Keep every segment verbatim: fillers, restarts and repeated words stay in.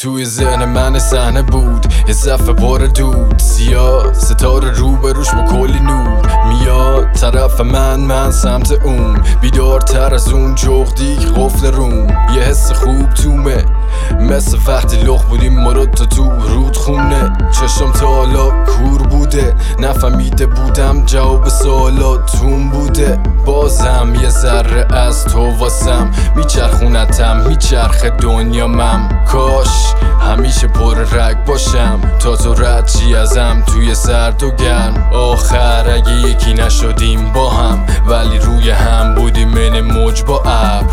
توی ذهن من صحنه بود یه صفحه پر دود سیاه، ستاره روبروش با کلی نور میاد طرف من، من سمت اون، بیدارتر از اون جغدی قفل روم. یه حس خوب تومه مثل وقتی لخ بودیم ما رو تا تو رودخونه. چشم تا حالا کور بوده، نفهمیده بودم جواب سوالاتون بوده. بازم یه ذره از تو واسم میچرخونتم، میچرخه دنیا من. کاش همیشه پر رگ باشم تا تو رد چی ازم توی سرد و گرم. آخر اگه یکی نشدیم با هم ولی روی هم بودیم من موج با ابر.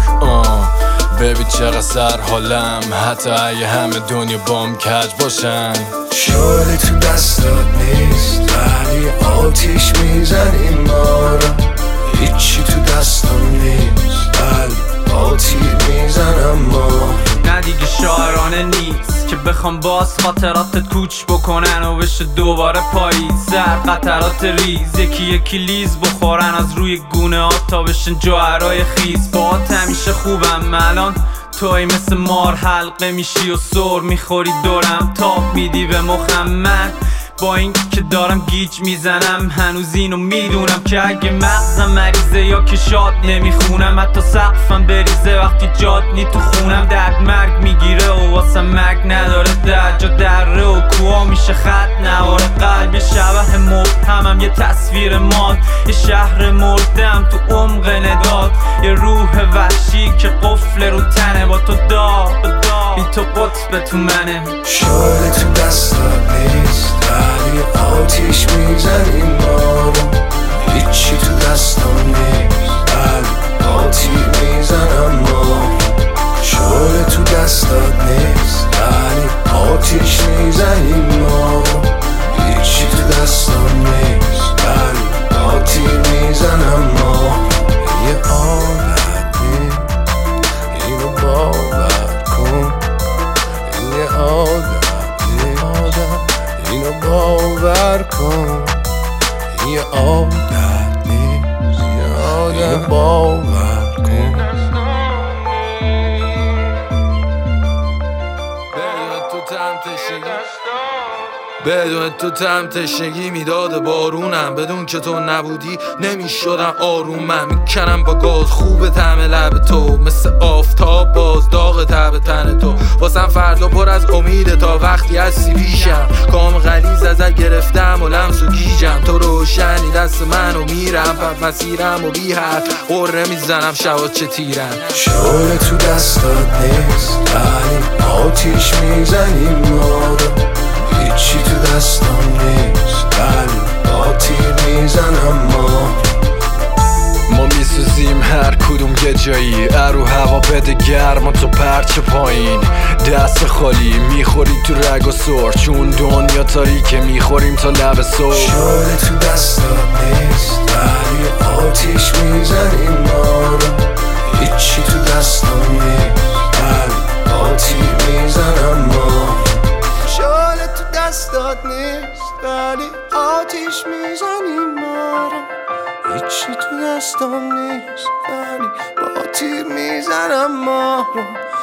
ببین چقدر سر حالم حتی اگه همه دنیا بام کج باشن. شعله تو دستات نیست ولی آتیش میزنی ما رو. هیچی تو دستم نیست ولی آتیش میزنم ما. نه دیگه شاعرانه نیست که بخوام باز خاطراتت کوچ بکنن و بشه دوباره پاییز. زرد قطرات ریز یکی یکی لیز بخورن از روی گونه ها تا بشن جوهرای خیز. باهات همیشه خوبم الان توی مثل مار حلقه میشی و سر میخوری دورم تاب میدی به مخم. من با این که دارم گیج میزنم هنوز اینو میدونم که اگه مغزم مریضه یا که شاد نمیخونم. حتی سقفم بریزه وقتی جاد نی تو خونم. درد مرگ میگیره و واسه مرگ نداره در جا دره و کوها میشه خط نواره قلب. یه شبه مبهمم یه تصویر ماد، یه شهر مردم تو عمق نداد. یه روح وحشی که قفل رو تنه با تو داغ بی تو قطب تو منه. شعله تو دستات نیست ولی آتیش میزنی ما رو. هیچی تو دستم نیست ولی آتیش میزنم ما. شعله تو دستات نیست ولی آتیش میزنی ما رو. هیچی تو دستم نیست ولی آتیش میزنم ما. یه عادت نیست اینو باور کن. یه عادت اینو باور کن. یه عادت نیست اینو باور کن. بدون تو تم تشنگی میداد بارونم. بدون که تو نبودی نمیشدم آروم. من میکنم با گاز خوب طعم لب تو مثل آفتاب باز داغ تب تن تو. واسم فردا پر از امیده تا وقتی هستی پیشم. کام غلیظ ازت گرفتم و لمس و گیجم. تو روشنی دست منو میرم پس مسیرم و بی حرف قره میزنم شبات چه تیرم. شعله تو دستات نیست ولی آتیش میزنی ما رو. هیچی تو دستم نیست ولی آتیش میزنم ما. ما میسوزیم هر کدوم یه جایی، ارو هوا بده گرم و تو پرچه پایین. دست خالی میخوری تو رگ و سر چون دنیا تاریکه میخوریم تا لب صبح. شعله تو دستات نیست ولی آتیش میزنی ما رو. هیچی تو دستم نیست ولی آتیش میزنم ما. شعله تو دستات نیست ولی آتیش میزنی ما رو. هیچی تو دستم نیست ولی با تیر میزنم ما رو.